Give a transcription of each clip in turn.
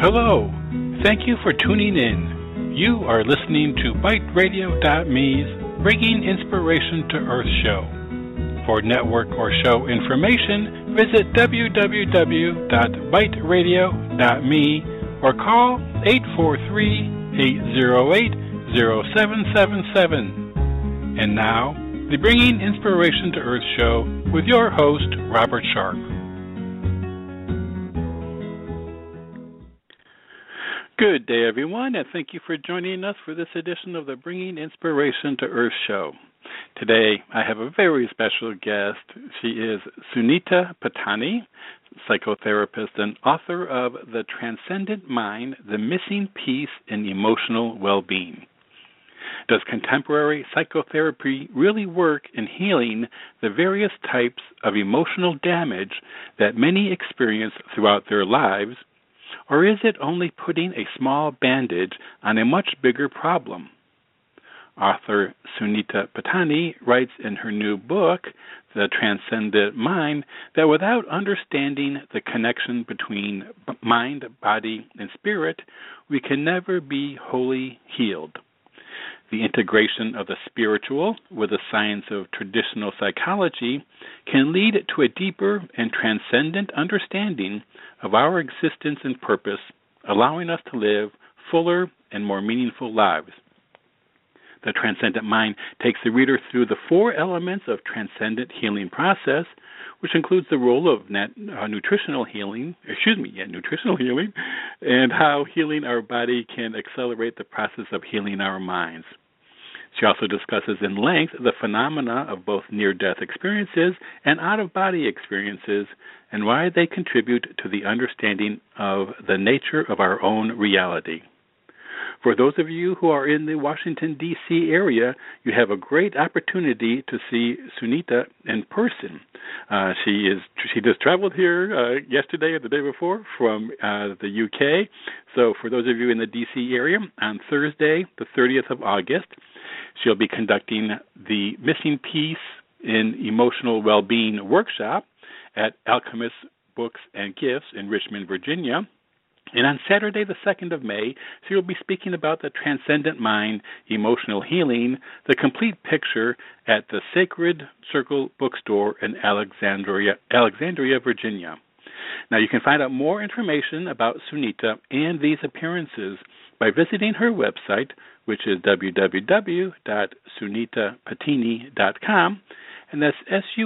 Hello. Thank you for tuning in. You are listening to BiteRadio.me's Bringing Inspiration to Earth show. For network or show information, visit www.biteradio.me or call 843-808-0777. And now, the Bringing Inspiration to Earth show with your host, Robert Sharp. Good day, everyone, and thank you for joining us for this edition of the Bringing Inspiration to Earth show. Today, I have a very special guest. She is Sunita Patani, psychotherapist and author of The Transcendent Mind, The Missing Piece in Emotional Well-Being. Does contemporary psychotherapy really work in healing the various types of emotional damage that many experience throughout their lives, or is it only putting a small bandage on a much bigger problem? Author Sunita Patani writes in her new book, The Transcendent Mind, that without understanding the connection between mind, body, and spirit, we can never be wholly healed. The integration of the spiritual with the science of traditional psychology can lead to a deeper and transcendent understanding of our existence and purpose, allowing us to live fuller and more meaningful lives. The Transcendent Mind takes the reader through the four elements of transcendent healing process, which includes the role of nutritional healing, and how healing our body can accelerate the process of healing our minds. She also discusses in length the phenomena of both near-death experiences and out-of-body experiences and why they contribute to the understanding of the nature of our own reality. For those of you who are in the Washington, D.C. area, you have a great opportunity to see Sunita in person. She just traveled here yesterday or the day before from the UK. So for those of you in the D.C. area, on Thursday, the 30th of August, she'll be conducting the Missing Piece in Emotional Well-Being workshop at Alchemist Books and Gifts in Richmond, Virginia. And on Saturday, the 2nd of May, she will be speaking about the Transcendent Mind, Emotional Healing, the complete picture at the Sacred Circle Bookstore in Alexandria, Virginia. Now, you can find out more information about Sunita and these appearances by visiting her website, which is www.sunitapatini.com, and that's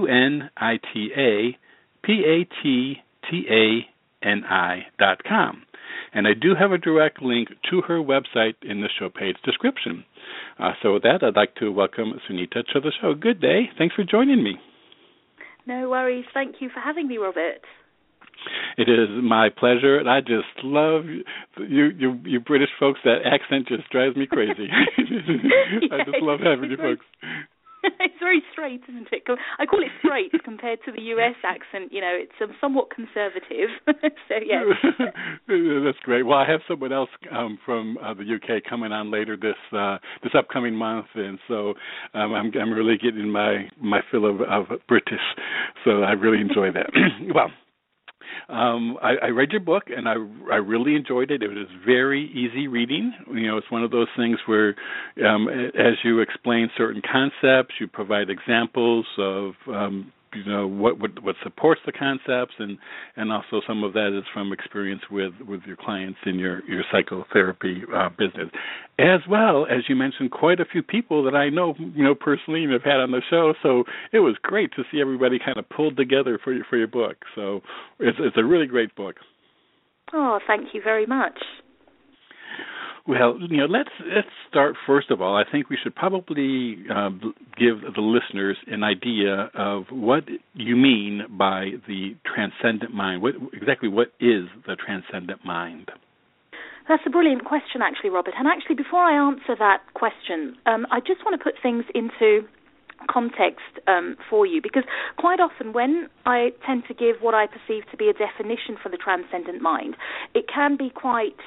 SUNITAPATANI.com. And I do have a direct link to her website in the show page description. So with that, I'd like to welcome Sunita to the show. Good day. Thanks for joining me. No worries. Thank you for having me, Robert. It is my pleasure, and I just love you British folks. That accent just drives me crazy. I just love having you folks. It's very straight, isn't it? I call it straight compared to the U.S. accent. You know, it's somewhat conservative. So, yes. That's great. Well, I have someone else from the U.K. coming on later this upcoming month, and so I'm really getting my fill of British. So I really enjoy that. Well. I read your book, and I really enjoyed it. It was very easy reading. You know, it's one of those things where, as you explain certain concepts, you provide examples of, what supports the concepts, and also some of that is from experience with your clients in your psychotherapy business. As well as you mentioned quite a few people that I know, personally and have had on the show. So it was great to see everybody kind of pulled together for your book. So it's a really great book. Oh, thank you very much. Well, let's start first of all. I think we should probably give the listeners an idea of what you mean by the transcendent mind. What is the transcendent mind? That's a brilliant question, actually, Robert. And actually, before I answer that question, I just want to put things into context for you, because quite often when I tend to give what I perceive to be a definition for the transcendent mind, it can be quite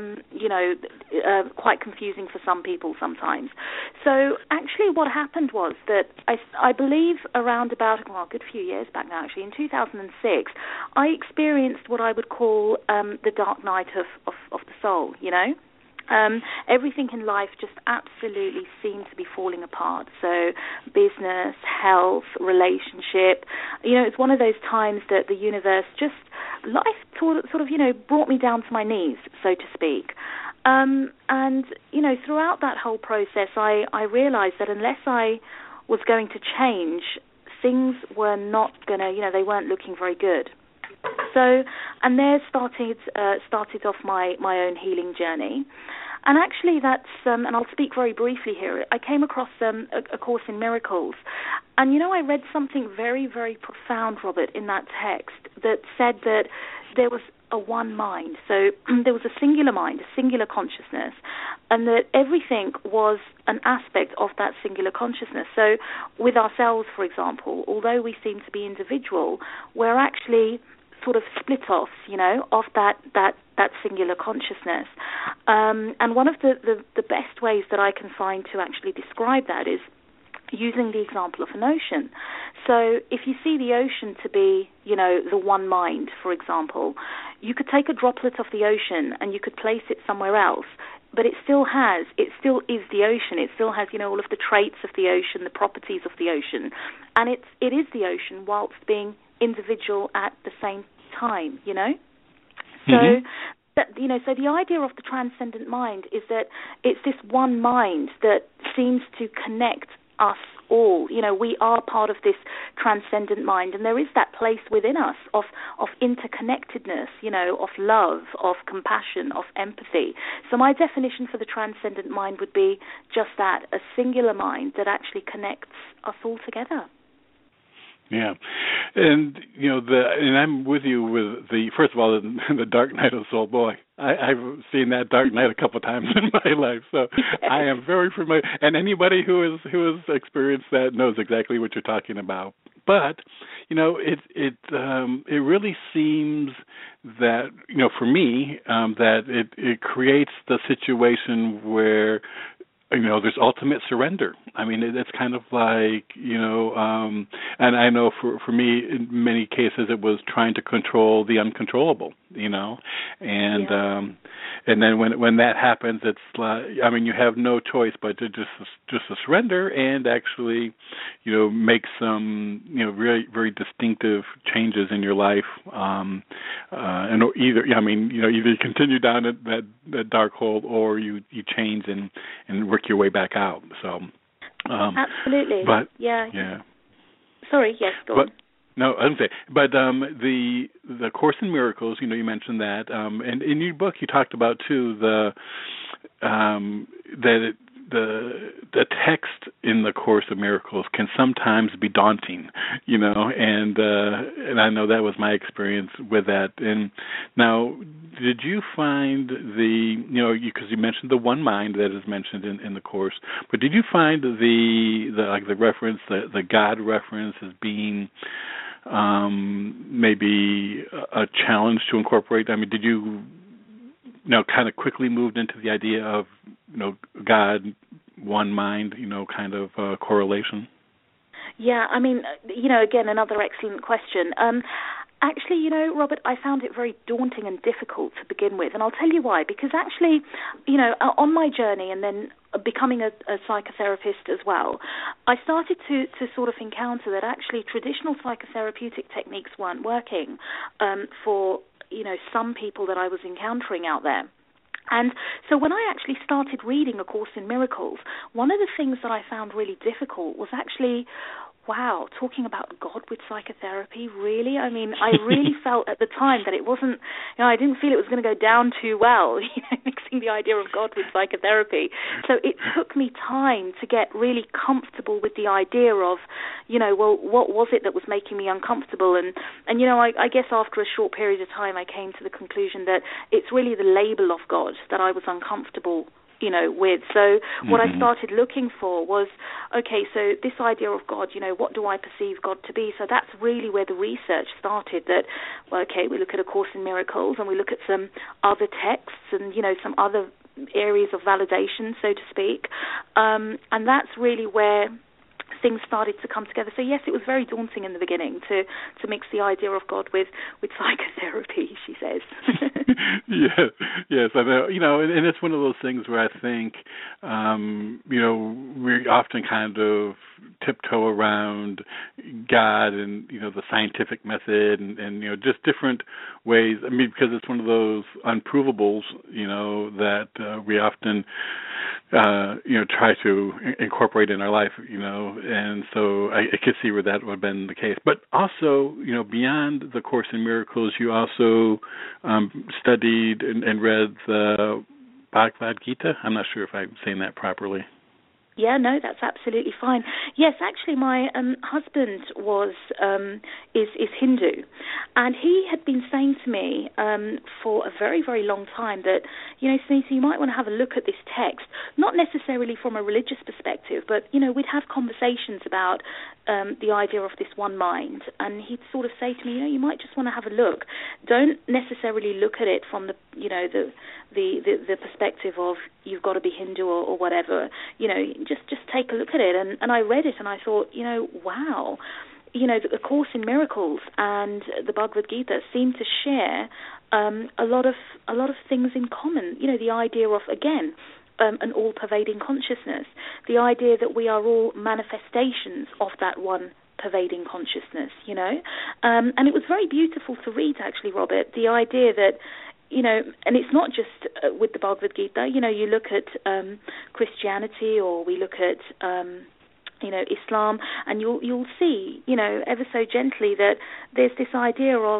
confusing for some people sometimes. So actually what happened was that I believe around about a good few years back now, actually, in 2006, I experienced what I would call the dark night of soul, you know. Everything in life just absolutely seemed to be falling apart. So business, health, relationship, you know, it's one of those times that the universe just, life sort of, you know, brought me down to my knees, so to speak. And, you know, throughout that whole process, I realized that unless I was going to change, things were not going to, you know, they weren't looking very good. So, and there started off my own healing journey. And actually that's, and I'll speak very briefly here, I came across a Course in Miracles. And, you know, I read something very, very profound, Robert, in that text that said that there was a one mind. So there was a singular mind, a singular consciousness, and that everything was an aspect of that singular consciousness. So with ourselves, for example, although we seem to be individual, we're actually sort of split-offs, you know, of that singular consciousness. And one of the best ways that I can find to actually describe that is using the example of an ocean. So if you see the ocean to be, you know, the one mind, for example, you could take a droplet of the ocean and you could place it somewhere else, but it still is the ocean. It still has, you know, all of the traits of the ocean, the properties of the ocean, and it is the ocean whilst being individual at the same time, you know? So that, you know, so the idea of the transcendent mind is that it's this one mind that seems to connect us all. You know, we are part of this transcendent mind, and there is that place within us of interconnectedness, you know, of love, of compassion, of empathy. So my definition for the transcendent mind would be just that, a singular mind that actually connects us all together. Yeah, and you know, and I'm with you with first of all, the Dark Night of the Soul. Boy, I've seen that Dark Night a couple of times in my life, so I am very familiar. And anybody who has experienced that knows exactly what you're talking about. But you know, it really seems that, you know, for me, that it creates the situation where, you know, there's ultimate surrender. I mean, it's kind of like, you know, and I know for me, in many cases, it was trying to control the uncontrollable, you know, and and then when that happens, it's like, I mean, you have no choice but to just to surrender and actually, you know, make some, you know, very, very distinctive changes in your life, and either, I mean, you know, either you continue down that dark hole or you change and work your way back out. So absolutely. But yeah. Sorry, yes, go on. No, I didn't say. But the Course in Miracles, you know, you mentioned that, and in your book you talked about too the text in the Course of Miracles can sometimes be daunting, you know, and I know that was my experience with that. And now, did you find because you mentioned the one mind that is mentioned in the Course, but did you find the reference, the God reference as being maybe a challenge to incorporate? I mean, did you kind of quickly moved into the idea of, you know, God, one mind, you know, kind of correlation? Yeah, I mean, you know, again, another excellent question. Actually, you know, Robert, I found it very daunting and difficult to begin with, and I'll tell you why. Because actually, you know, on my journey and then becoming a psychotherapist as well, I started to sort of encounter that actually traditional psychotherapeutic techniques weren't working for, you know, some people that I was encountering out there. And so when I actually started reading A Course in Miracles, one of the things that I found really difficult was actually, wow, talking about God with psychotherapy, really? I mean, I really felt at the time that it wasn't, you know, I didn't feel it was going to go down too well, you know, mixing the idea of God with psychotherapy. So it took me time to get really comfortable with the idea of, you know, well, what was it that was making me uncomfortable? And you know, I guess after a short period of time, I came to the conclusion that it's really the label of God that I was uncomfortable, you know, with. So what I started looking for was, okay, so this idea of God, you know, what do I perceive God to be? So that's really where the research started, that, well, okay, we look at A Course in Miracles and we look at some other texts and, you know, some other areas of validation, so to speak. And that's really where things started to come together. So yes, it was very daunting in the beginning to mix the idea of God with psychotherapy, she says. Yeah, yes, I know. And it's one of those things where I think, we often kind of tiptoe around God and the scientific method and just different ways. I mean, because it's one of those unprovables, that we often try to incorporate in our life, and so I could see where that would have been the case. But also, beyond the Course in Miracles, you also studied and read the Bhagavad Gita. I'm not sure if I'm saying that properly. Yeah, no, that's absolutely fine. Yes, actually, my husband is Hindu, and he had been saying to me for a very, very long time that, Sunita, you might want to have a look at this text, not necessarily from a religious perspective, but, we'd have conversations about the idea of this one mind, and he'd sort of say to me, you might just want to have a look. Don't necessarily look at it from the perspective of you've got to be Hindu or whatever, just take a look at it. And I read it and I thought, wow, the Course in Miracles and the Bhagavad Gita seem to share a lot of things in common. The idea of, again, an all-pervading consciousness, the idea that we are all manifestations of that one pervading consciousness, and it was very beautiful to read, actually, Robert, the idea that, and it's not just with the Bhagavad Gita, you look at Christianity, or we look at Islam, and you'll see, ever so gently, that there's this idea of,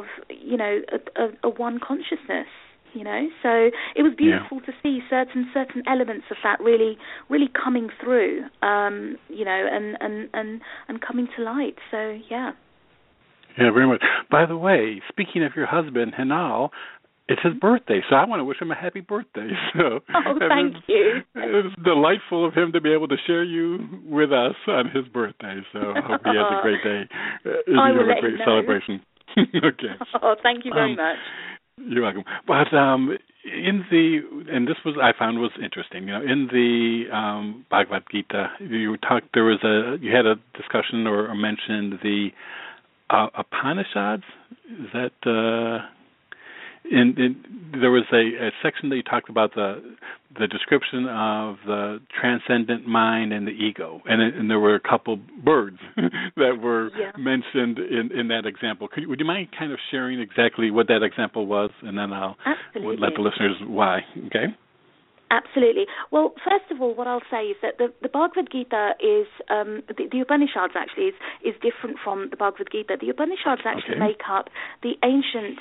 a one consciousness. So it was beautiful to see certain elements of that really coming through, and coming to light. So yeah. Yeah, very much. By the way, speaking of your husband, Hinal, it's his birthday, so I want to wish him a happy birthday. So, thank you. It's delightful of him to be able to share you with us on his birthday. So I hope he has a great day. I will let a great him know. celebration. Okay. Oh, thank you very much. You're welcome. But and this I found was interesting. In the Bhagavad Gita, you had a discussion or mentioned the Upanishads. Is that there was a section that you talked about the description of the transcendent mind and the ego, and there were a couple birds that were mentioned in that example. Would you mind kind of sharing exactly what that example was, and then I'll let the listeners why? Okay. Absolutely. Well, first of all, what I'll say is that the Bhagavad Gita is, the Upanishads actually is different from the Bhagavad Gita. The Upanishads actually make up the ancient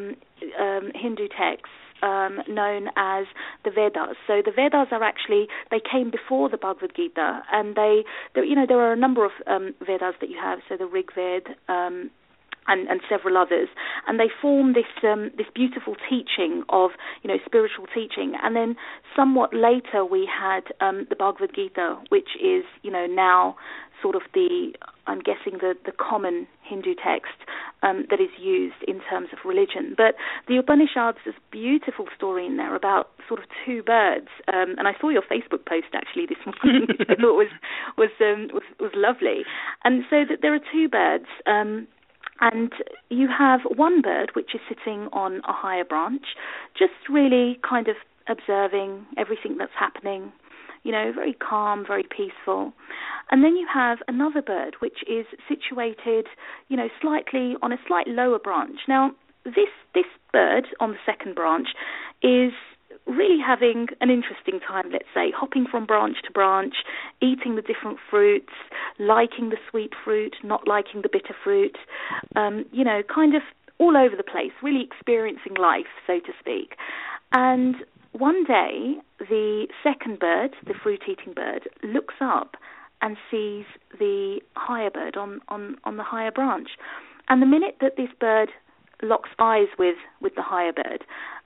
Hindu texts known as the Vedas. So the Vedas are actually, they came before the Bhagavad Gita, and there are a number of Vedas that you have, so the Rig Veda, and several others, and they form this beautiful teaching of spiritual teaching. And then somewhat later we had the Bhagavad Gita, which is now sort of I'm guessing the common Hindu text that is used in terms of religion. But the Upanishads is a beautiful story in there about sort of two birds, and I saw your Facebook post actually this morning, which I thought was lovely. And so that there are two birds. And you have one bird which is sitting on a higher branch, just really kind of observing everything that's happening, very calm, very peaceful. And then you have another bird which is situated, slightly on a slight lower branch. Now, this bird on the second branch is really having an interesting time, let's say, hopping from branch to branch, eating the different fruits, liking the sweet fruit, not liking the bitter fruit, kind of all over the place, really experiencing life, so to speak. And one day, the second bird, the fruit-eating bird, looks up and sees the higher bird on the higher branch. And the minute that this bird locks eyes with the higher bird,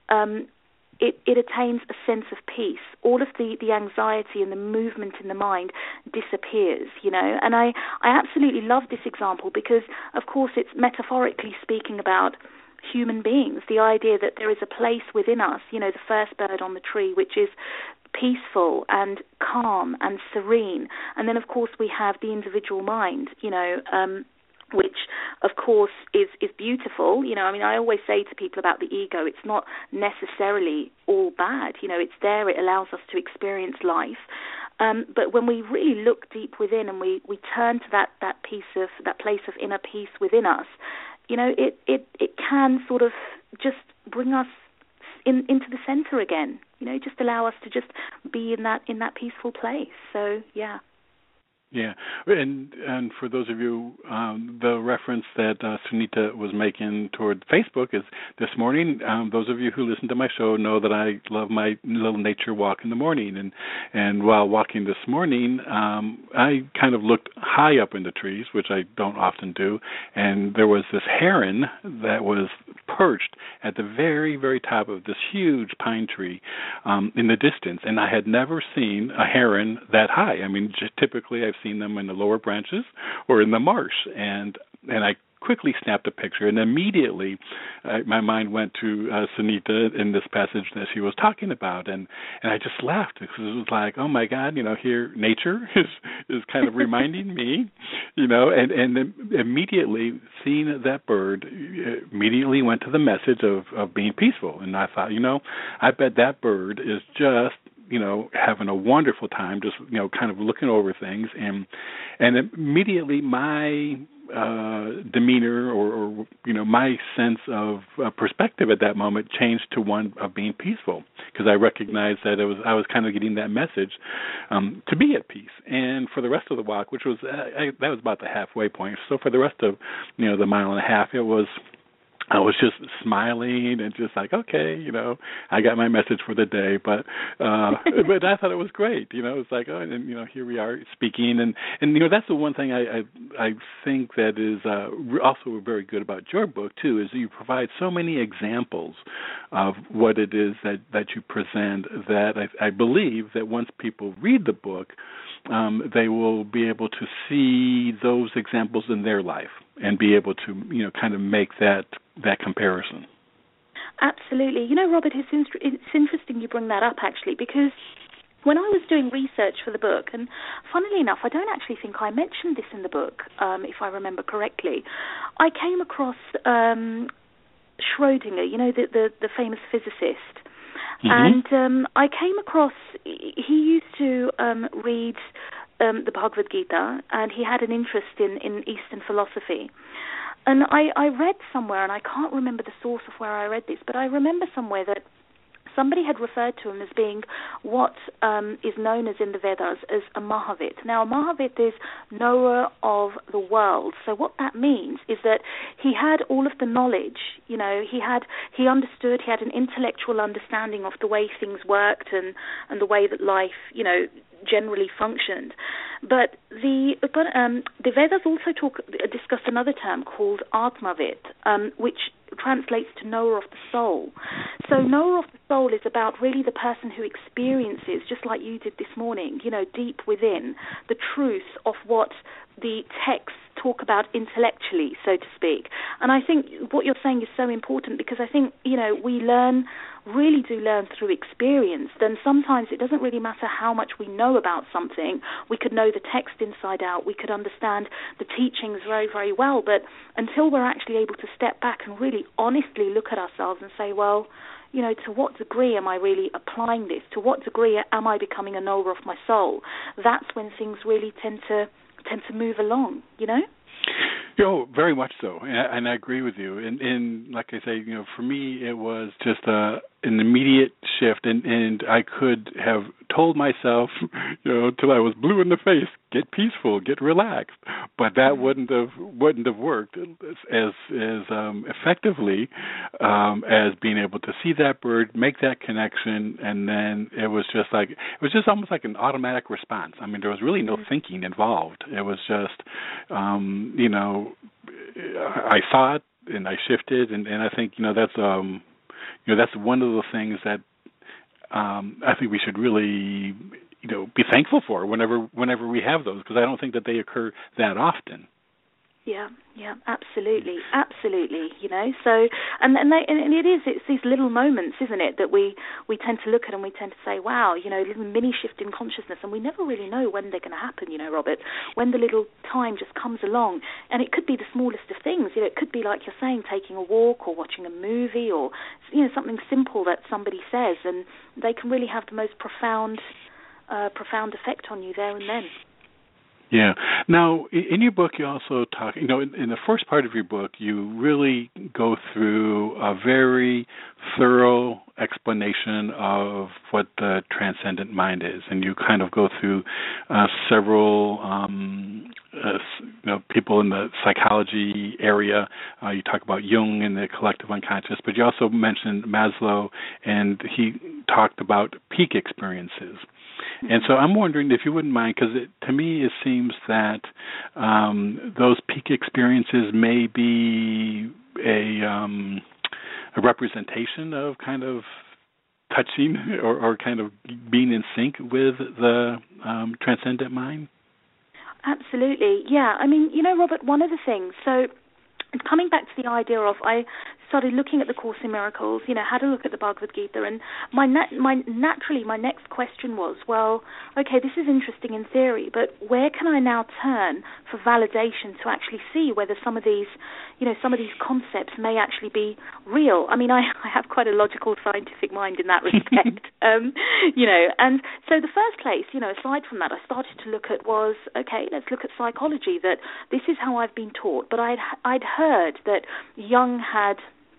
it attains a sense of peace. All of the anxiety and the movement in the mind disappears, And I absolutely love this example because, of course, it's metaphorically speaking about human beings, the idea that there is a place within us, the first bird on the tree, which is peaceful and calm and serene. And then, of course, we have the individual mind, which, of course, is beautiful. I mean, I always say to people about the ego, it's not necessarily all bad. It's there. It allows us to experience life. But when we really look deep within and we turn to that place of inner peace within us, it can sort of just bring us into the center again. Just allow us to just be in that peaceful place. So, yeah. Yeah, and for those of you, the reference that Sunita was making toward Facebook is this morning. Those of you who listen to my show know that I love my little nature walk in the morning, and while walking this morning, I kind of looked high up in the trees, which I don't often do, and there was this heron that was perched at the very, very top of this huge pine tree in the distance, and I had never seen a heron that high. I mean, just typically I've seen them in the lower branches or in the marsh, and I quickly snapped a picture, and immediately my mind went to Sunita in this passage that she was talking about, and I just laughed because it was like, oh my God, here nature is kind of reminding me, and immediately seeing that bird immediately went to the message of being peaceful, and I thought, I bet that bird is just having a wonderful time, just, kind of looking over things. And immediately my demeanor or my sense of perspective at that moment changed to one of being peaceful, because I recognized that I was kind of getting that message to be at peace. And for the rest of the walk, which was, that was about the halfway point. So for the rest of, the mile and a half, I was just smiling and just like, okay, I got my message for the day, but I thought it was great, it's like, oh, and here we are speaking, and that's the one thing I think that is also very good about your book too, is you provide so many examples of what it is that you present, that I believe that once people read the book, they will be able to see those examples in their life and be able to, kind of make that comparison. Absolutely. Robert, it's interesting you bring that up, actually, because when I was doing research for the book, and funnily enough, I don't actually think I mentioned this in the book, if I remember correctly, I came across Schrödinger, the famous physicist. Mm-hmm. And I came across, he used to read the Bhagavad Gita, and he had an interest in Eastern philosophy. And I read somewhere, and I can't remember the source of where I read this, but I remember somewhere that somebody had referred to him as being what is known as in the Vedas as a Mahavit. Now, a Mahavit is knower of the world. So what that means is that he had all of the knowledge. He understood. He had an intellectual understanding of the way things worked and the way that life, generally functioned. But the Vedas also discuss another term called Atmavit, which translates to knower of the soul. So knower of the soul is about really the person who experiences, just like you did this morning, deep within, the truth of what the texts talk about intellectually, so to speak. And I think what you're saying is so important, because I think, we really do learn through experience. Then sometimes it doesn't really matter how much we know about something. We could know the text inside out. We could understand the teachings very, very well. But until we're actually able to step back and really honestly look at ourselves and say, well, to what degree am I really applying this? To what degree am I becoming a knower of my soul? That's when things really tend to move along, Very much so, and I agree with you. And like I say, for me, it was just an immediate shift, and I could have told myself, till I was blue in the face, get peaceful, get relaxed, but that wouldn't have worked as effectively as being able to see that bird, make that connection, and then it was just almost like an automatic response. I mean, there was really no thinking involved. It was just, I saw it and I shifted, and I think that's that's one of the things that I think we should really be thankful for whenever we have those, because I don't think that they occur that often. Yeah, absolutely. You know, so and it's these little moments, isn't it, that we tend to look at and we tend to say, wow, you know, little mini shift in consciousness, and we never really know when they're going to happen. You know, Robert, when the little time just comes along, and it could be the smallest of things. You know, it could be like you're saying, taking a walk or watching a movie, or you know, something simple that somebody says, and they can really have the most profound effect on you there and then. Yeah. Now, in your book, you also talk, you know, in the first part of your book, you really go through a very thorough explanation of what the transcendent mind is. And you kind of go through several people in the psychology area. You talk about Jung and the collective unconscious, but you also mentioned Maslow, and he talked about peak experiences. And so I'm wondering if you wouldn't mind, because to me it seems that those peak experiences may be a representation of kind of touching or kind of being in sync with the transcendent mind. Absolutely, yeah. I mean, you know, Robert, one of the things, so coming back to the idea of, I started looking at the Course in Miracles, you know, had a look at the Bhagavad Gita, and my next question was, well, okay, this is interesting in theory, but where can I now turn for validation to actually see whether some of these concepts may actually be real? I mean, I have quite a logical, scientific mind in that respect, you know, and so the first place, you know, aside from that, I started to look at was, okay, let's look at psychology, that this is how I've been taught, but I'd heard that Jung had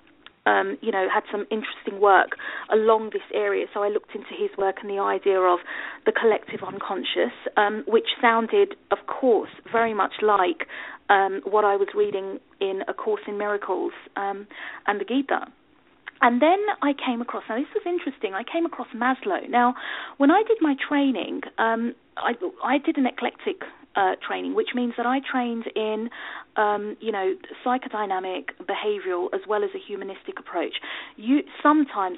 had some interesting work along this area. So I looked into his work and the idea of the collective unconscious, which sounded, of course, very much like what I was reading in A Course in Miracles and the Gita. And then I came across, now this was interesting, I came across Maslow. Now, when I did my training, I did an eclectic training, which means that I trained in, psychodynamic, behavioral, as well as a humanistic approach. Sometimes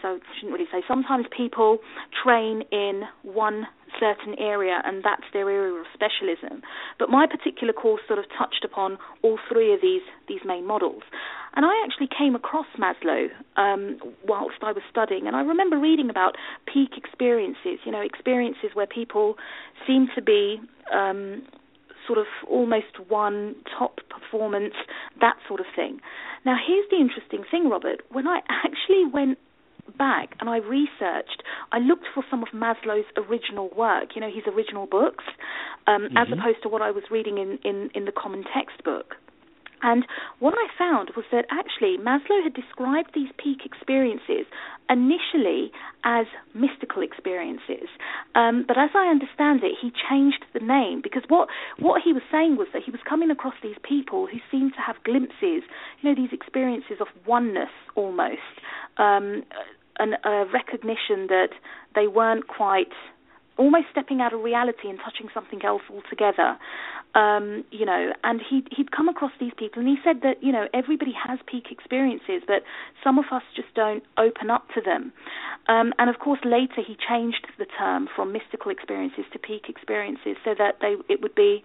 people train in one certain area, and that's their area of specialism. But my particular course sort of touched upon all three of these main models. And I actually came across Maslow whilst I was studying, and I remember reading about peak experiences, you know, experiences where people seem to be sort of almost one top performance, that sort of thing. Now, here's the interesting thing, Robert. When I actually went back and I researched, I looked for some of Maslow's original work, you know, his original books, as opposed to what I was reading in the common textbook. And what I found was that actually Maslow had described these peak experiences initially as mystical experiences. But as I understand it, he changed the name, because what he was saying was that he was coming across these people who seemed to have glimpses, you know, these experiences of oneness almost, and a recognition that they weren't quite, almost stepping out of reality and touching something else altogether, you know, and he'd come across these people, and he said that, you know, everybody has peak experiences, but some of us just don't open up to them. And of course, later he changed the term from mystical experiences to peak experiences, so that it would be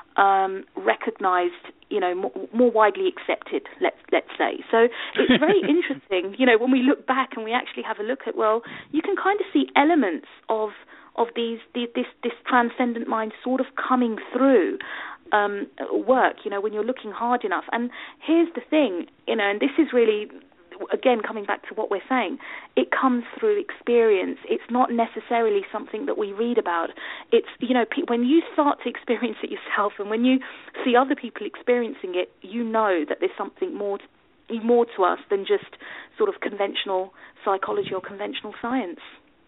recognized, you know, more widely accepted, let's say. So it's very interesting, you know, when we look back and we actually have a look at, well, you can kind of see elements of this transcendent mind sort of coming through work, you know, when you're looking hard enough. And here's the thing, you know, and this is really, again, coming back to what we're saying, it comes through experience. It's not necessarily something that we read about. It's, you know, when you start to experience it yourself, and when you see other people experiencing it, you know that there's something more to us than just sort of conventional psychology or conventional science.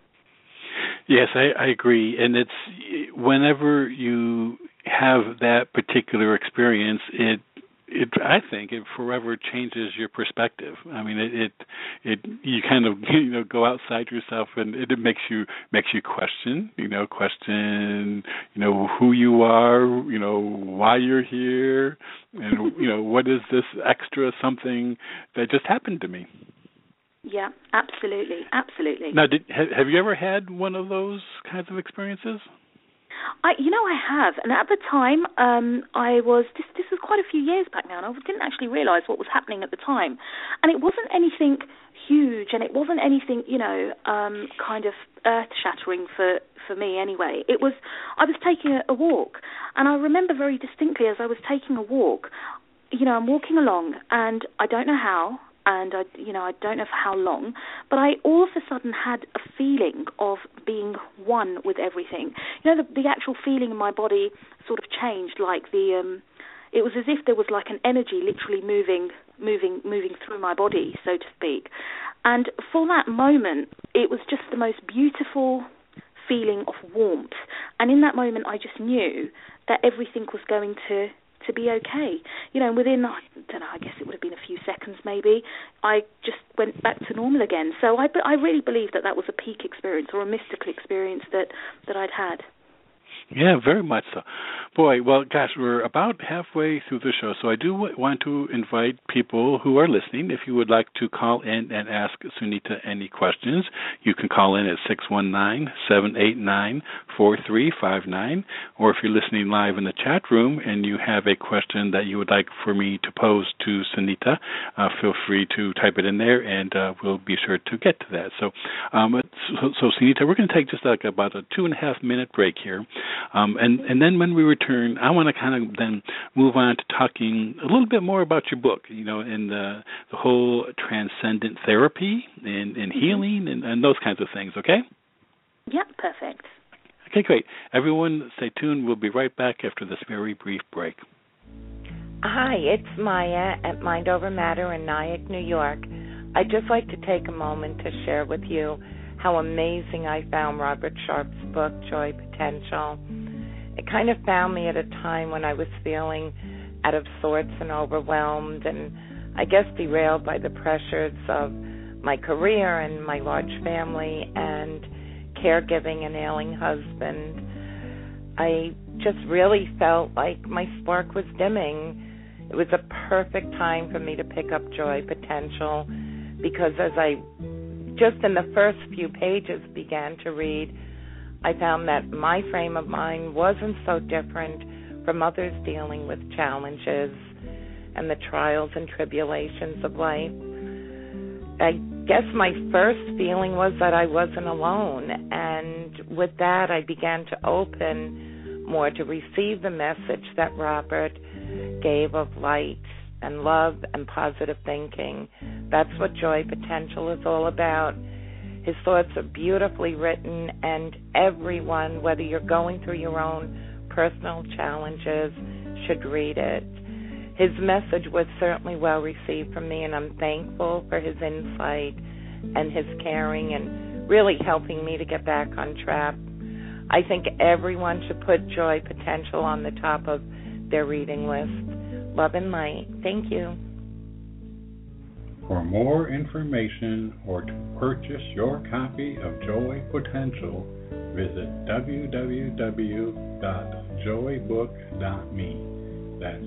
Yes, I agree. And it's whenever you have that particular experience, I think it forever changes your perspective. I mean, you kind of, you know, go outside yourself, and it makes you question, you know, who you are, you know, why you're here, and you know, what is this extra something that just happened to me. Yeah, absolutely. Now, have you ever had one of those kinds of experiences? I have, and at the time, I was. This was quite a few years back now, and I didn't actually realise what was happening at the time. And it wasn't anything huge, and it wasn't anything, kind of earth-shattering for me anyway. I was taking a walk, and I remember very distinctly as I was taking a walk, I'm walking along, and I don't know how, and I don't know for how long, but I all of a sudden had a feeling of being one with everything. The actual feeling in my body sort of changed, like it was as if there was like an energy literally moving through my body, so to speak. And for that moment, it was just the most beautiful feeling of warmth. And in that moment, I just knew that everything was going to be okay. Within, I don't know, I guess it would have been a few seconds maybe, I just went back to normal again. So I really believe that was a peak experience or a mystical experience that I'd had. Yeah, very much so. Boy, well, gosh, we're about halfway through the show, so I do want to invite people who are listening, if you would like to call in and ask Sunita any questions, you can call in at 619-789-4359, or if you're listening live in the chat room and you have a question that you would like for me to pose to Sunita, feel free to type it in there, and we'll be sure to get to that. So Sunita, we're going to take just like about a 2.5-minute break here. And then when we return, I want to kind of then move on to talking a little bit more about your book, and the whole transcendent therapy and healing and those kinds of things, okay? Yeah, perfect. Okay, great. Everyone stay tuned. We'll be right back after this very brief break. Hi, it's Maya at Mind Over Matter in Nyack, New York. I'd just like to take a moment to share with you how amazing I found Robert Sharpe's book, Joy Potential. It kind of found me at a time when I was feeling out of sorts and overwhelmed and I guess derailed by the pressures of my career and my large family and caregiving and ailing husband. I just really felt like my spark was dimming. It was a perfect time for me to pick up Joy Potential because as I just in the first few pages began to read, I found that my frame of mind wasn't so different from others dealing with challenges and the trials and tribulations of life. I guess my first feeling was that I wasn't alone, and with that I began to open more to receive the message that Robert gave of light and love and positive thinking. That's what Joy Potential is all about. His thoughts are beautifully written, and everyone, whether you're going through your own personal challenges, should read it. His message was certainly well received from me, and I'm thankful for his insight and his caring and really helping me to get back on track. I think everyone should put Joy Potential on the top of their reading list. Love and light. Thank you. For more information or to purchase your copy of Joy Potential, visit www.joybook.me. That's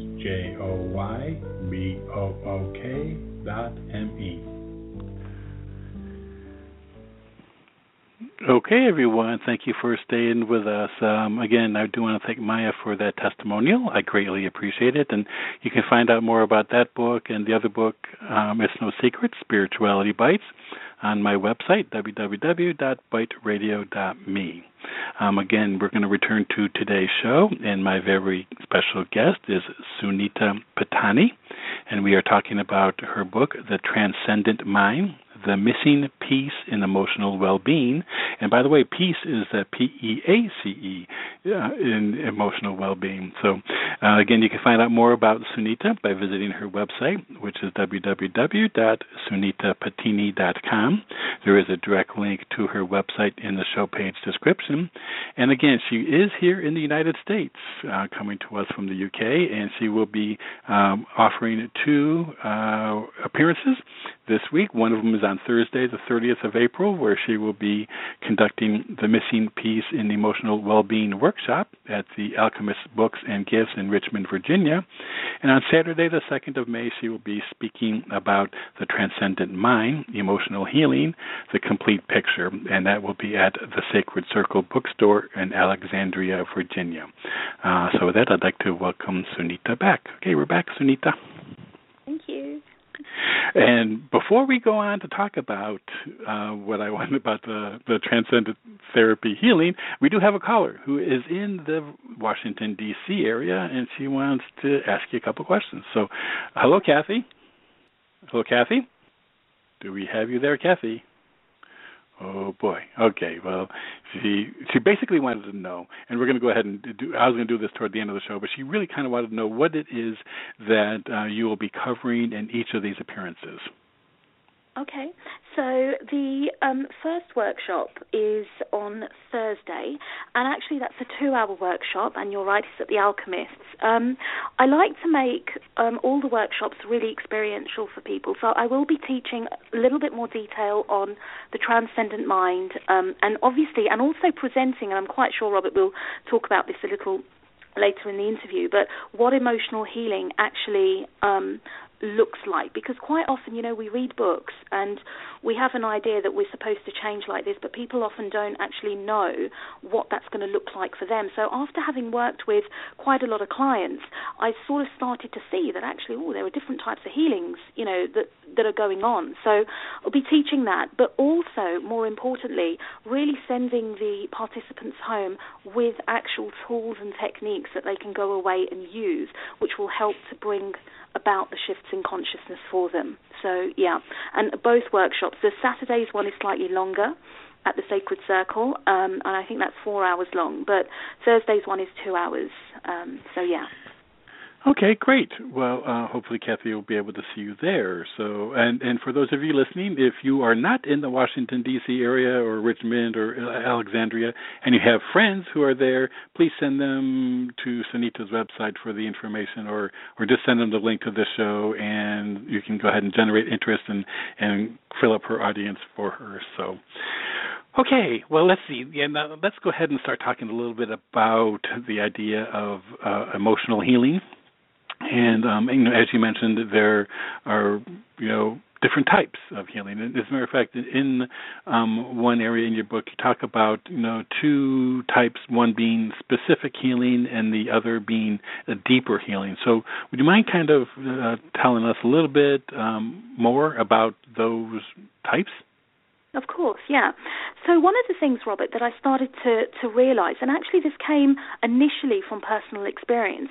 JOYBOOK.me. Okay, everyone. Thank you for staying with us. Again, I do want to thank Maya for that testimonial. I greatly appreciate it. And you can find out more about that book and the other book, It's No Secret, Spirituality Bites, on my website, www.biteradio.me. Again, we're going to return to today's show, and my very special guest is Sunita Patani, and we are talking about her book, The Transcendent Mind, The Missing Piece in Emotional Well-Being. And by the way, peace is P-E-A-C-E in emotional well-being. So again, you can find out more about Sunita by visiting her website, which is www.sunitapatini.com. There is a direct link to her website in the show page description. And again, she is here in the United States, coming to us from the UK, and she will be offering 2 appearances this week. One of them is on Thursday, the 30th of April, where she will be conducting the Missing Piece in Emotional Well-Being workshop at the Alchemist Books and Gifts in Richmond, Virginia. And on Saturday, the 2nd of May, she will be speaking about the Transcendent Mind, Emotional Healing, the Complete Picture, and that will be at the Sacred Circle Bookstore in Alexandria, Virginia. So with that, I'd like to welcome Sunita back. Okay, we're back, Sunita. Thank you. And before we go on to talk about what I want about the Transcendent Therapy Healing, we do have a caller who is in the Washington, D.C. area, and she wants to ask you a couple questions. So, hello, Kathy. Hello, Kathy. Do we have you there, Kathy? Oh, boy. Okay, well, she basically wanted to know, and we're going to go ahead and I was going to do this toward the end of the show, but she really kind of wanted to know what it is that you will be covering in each of these appearances. Okay, so the first workshop is on Thursday, and actually that's a 2-hour workshop, and you're right, it's at the Alchemists. I like to make all the workshops really experiential for people, so I will be teaching a little bit more detail on the Transcendent Mind, and obviously, and also presenting, and I'm quite sure Robert will talk about this a little later in the interview, but what emotional healing actually looks like, because quite often, we read books and we have an idea that we're supposed to change like this, but people often don't actually know what that's going to look like for them. So after having worked with quite a lot of clients, I sort of started to see that actually, there are different types of healings, that are going on. So I'll be teaching that, but also, more importantly, really sending the participants home with actual tools and techniques that they can go away and use, which will help to bring about the shifts in consciousness for them. So, yeah, and both workshops, the Saturday's one is slightly longer at the Sacred Circle, and I think that's 4 hours long, but Thursday's one is 2 hours, so yeah. Okay, great. Well, hopefully Kathy will be able to see you there. So, and for those of you listening, if you are not in the Washington, D.C. area or Richmond or Alexandria, and you have friends who are there, please send them to Sunita's website for the information, or just send them the link to this show, and you can go ahead and generate interest and fill up her audience for her. So, okay, well, let's see. Yeah, now let's go ahead and start talking a little bit about the idea of emotional healing. And as you mentioned, there are different types of healing. And as a matter of fact, in one area in your book, you talk about 2 types, one being specific healing and the other being a deeper healing. So would you mind kind of telling us a little bit more about those types? Of course, yeah. So one of the things, Robert, that I started to realize, and actually this came initially from personal experience,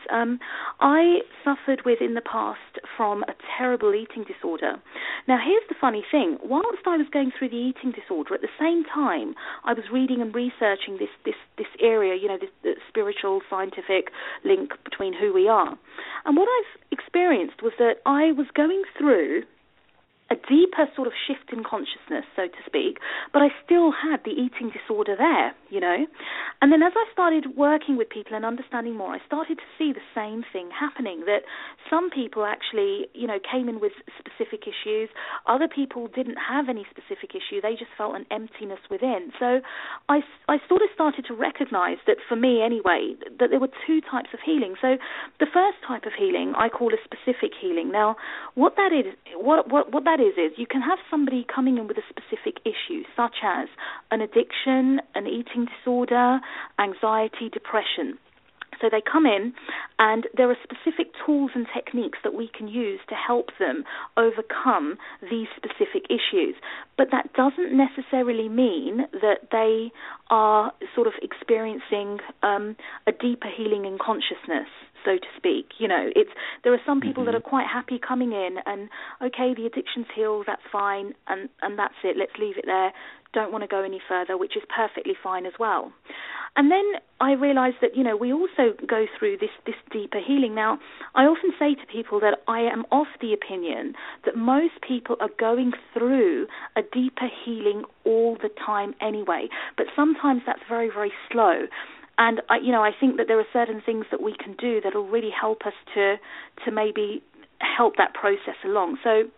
I suffered with in the past from a terrible eating disorder. Now, here's the funny thing. Whilst I was going through the eating disorder, at the same time, I was reading and researching this area, this spiritual, scientific link between who we are. And what I've experienced was that I was going through a deeper sort of shift in consciousness, so to speak, but I still had the eating disorder there, And then as I started working with people and understanding more, I started to see the same thing happening, that some people actually, came in with specific issues. Other people didn't have any specific issue. They just felt an emptiness within. So I sort of started to recognize that, for me anyway, that there were 2 types of healing. So the first type of healing I call a specific healing. Now, what that is, what that is you can have somebody coming in with a specific issue, such as an addiction, an eating disorder, anxiety, depression. So they come in, and there are specific tools and techniques that we can use to help them overcome these specific issues. But that doesn't necessarily mean that they are sort of experiencing a deeper healing in consciousness, so to speak. There are some people that are quite happy coming in and, okay, the addiction's healed, that's fine, and that's it, let's leave it there. Don't want to go any further, which is perfectly fine as well. And then I realized that, we also go through this deeper healing. Now, I often say to people that I am of the opinion that most people are going through a deeper healing all the time anyway, but sometimes that's very, very slow. And I think that there are certain things that we can do that will really help us to maybe help that process along. So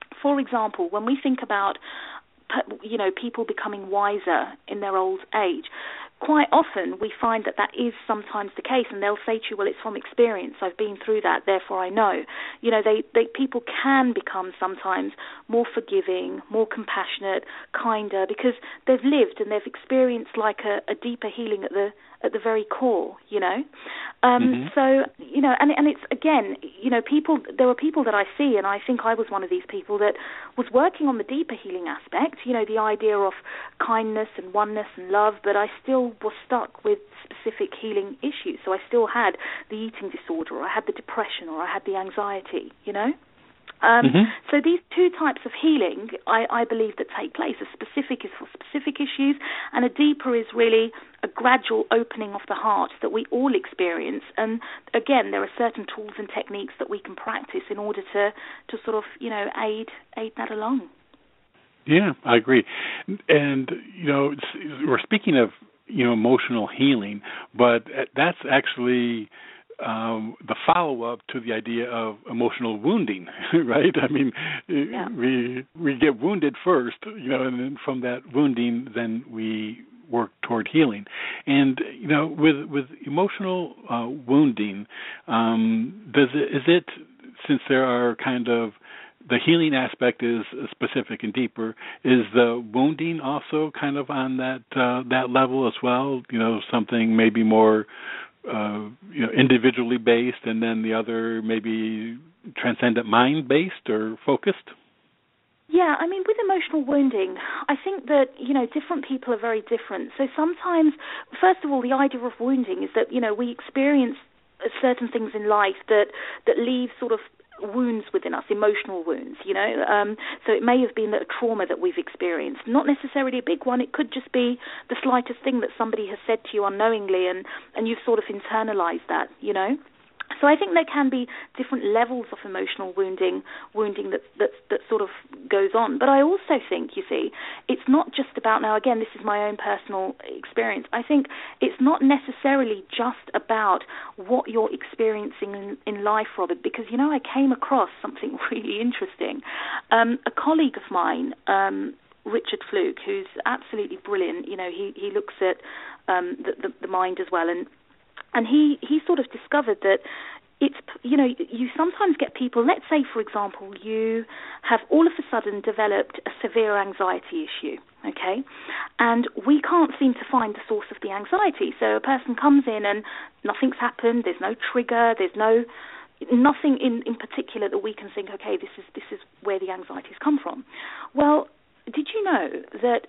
For example, when we think about, people becoming wiser in their old age, quite often we find that is sometimes the case, and they'll say to you, well, it's from experience. I've been through that, therefore I know. People can become sometimes more forgiving, more compassionate, kinder, because they've lived and they've experienced like a deeper healing at the very core, So, and it's, again, there are people that I see, and I think I was one of these people that was working on the deeper healing aspect, the idea of kindness and oneness and love, but I still was stuck with specific healing issues. So I still had the eating disorder, or I had the depression, or I had the anxiety, So these two types of healing, I believe, that take place. A specific is for specific issues, and a deeper is really a gradual opening of the heart that we all experience. And again, there are certain tools and techniques that we can practice in order to sort of, aid that along. Yeah, I agree. And, we're speaking of, emotional healing, but that's actually the follow-up to the idea of emotional wounding, right? I mean, we get wounded first, and then from that wounding, then we work toward healing. And, with emotional wounding, is it, since there are kind of, the healing aspect is specific and deeper, is the wounding also kind of on that level as well? Something maybe more individually based, and then the other maybe transcendent mind-based or focused? Yeah, I mean, with emotional wounding, I think that, different people are very different. So sometimes, first of all, the idea of wounding is that, we experience certain things in life that leave sort of wounds within us, emotional wounds, so it may have been a trauma that we've experienced, not necessarily a big one. It could just be the slightest thing that somebody has said to you unknowingly, and you've sort of internalized that, So I think there can be different levels of emotional wounding that sort of goes on. But I also think, it's not just about, now again, this is my own personal experience, I think it's not necessarily just about what you're experiencing in life, Robert, because, I came across something really interesting. A colleague of mine, Richard Fluke, who's absolutely brilliant, he looks at the mind as well, and he sort of discovered that it's, you sometimes get people, let's say, for example, you have all of a sudden developed a severe anxiety issue, okay? And we can't seem to find the source of the anxiety. So a person comes in and nothing's happened, there's no trigger, there's nothing in particular that we can think, okay, this is where the anxiety's come from. Well, did you know that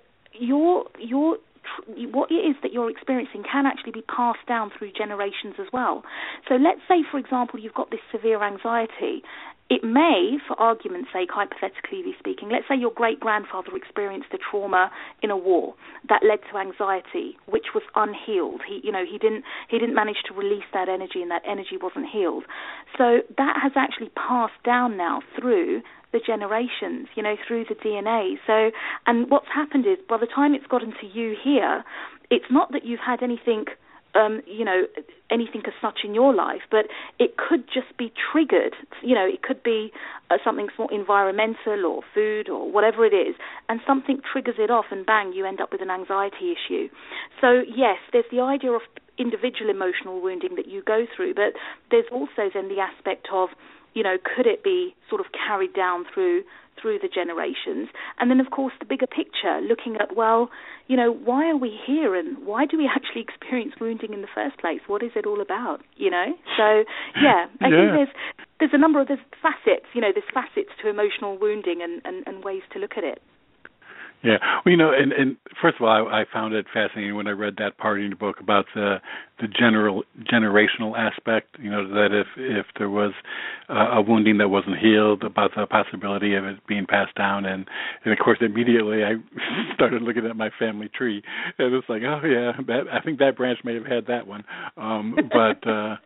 what it is that you're experiencing can actually be passed down through generations as well? So let's say, for example, you've got this severe anxiety. It may, for argument's sake, hypothetically speaking, let's say your great-grandfather experienced a trauma in a war that led to anxiety, which was unhealed. He didn't manage to release that energy, and that energy wasn't healed. So that has actually passed down now through the generations, through the DNA. So, and what's happened is, by the time it's gotten to you here, it's not that you've had anything, anything as such in your life, but it could just be triggered. It could be something more environmental or food or whatever it is, and something triggers it off, and bang, you end up with an anxiety issue. So yes, there's the idea of individual emotional wounding that you go through, but there's also then the aspect of, could it be sort of carried down through the generations? And then, of course, the bigger picture, looking at, well, why are we here, and why do we actually experience wounding in the first place? What is it all about, So, yeah, I think there's a number of, there's facets, there's facets to emotional wounding and ways to look at it. Yeah, well, and first of all, I found it fascinating when I read that part in your book about the generational aspect. That if there was a wounding that wasn't healed, about the possibility of it being passed down, and of course immediately I started looking at my family tree, and it's like, oh yeah, I think that branch may have had that one, but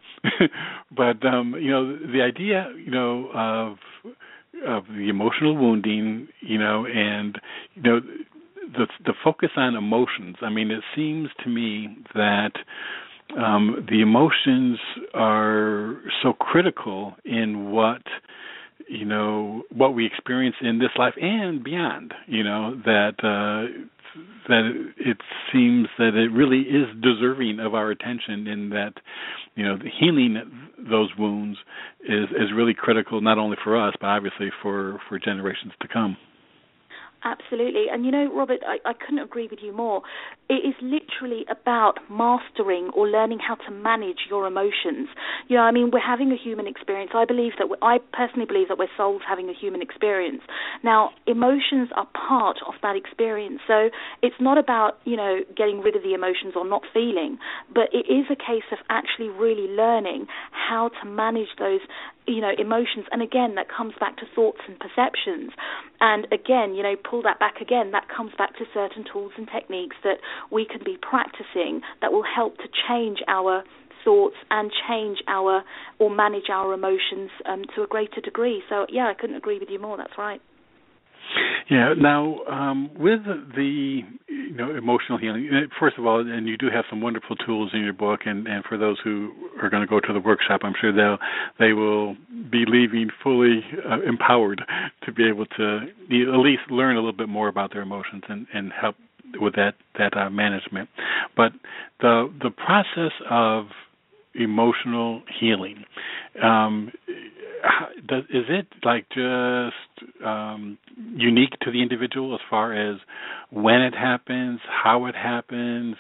the idea, of the emotional wounding, and the focus on emotions. I mean, it seems to me that the emotions are so critical in what what we experience in this life and beyond. That it seems that it really is deserving of our attention, in that, healing those wounds is really critical, not only for us, but obviously for generations to come. Absolutely. And, Robert, I couldn't agree with you more. It is literally about mastering or learning how to manage your emotions. We're having a human experience. I personally believe that we're souls having a human experience. Now, emotions are part of that experience. So it's not about, getting rid of the emotions or not feeling, but it is a case of actually really learning how to manage those emotions. And again, that comes back to thoughts and perceptions. And again, pull that back again, that comes back to certain tools and techniques that we can be practicing that will help to change our thoughts and manage our emotions to a greater degree. So, yeah, I couldn't agree with you more. That's right. Yeah. Now, with the emotional healing, first of all, and you do have some wonderful tools in your book, and for those who are going to go to the workshop, I'm sure they will be leaving fully empowered to be able to at least learn a little bit more about their emotions and help with that management. But the process of emotional healing, is it like just unique to the individual as far as when it happens, how it happens,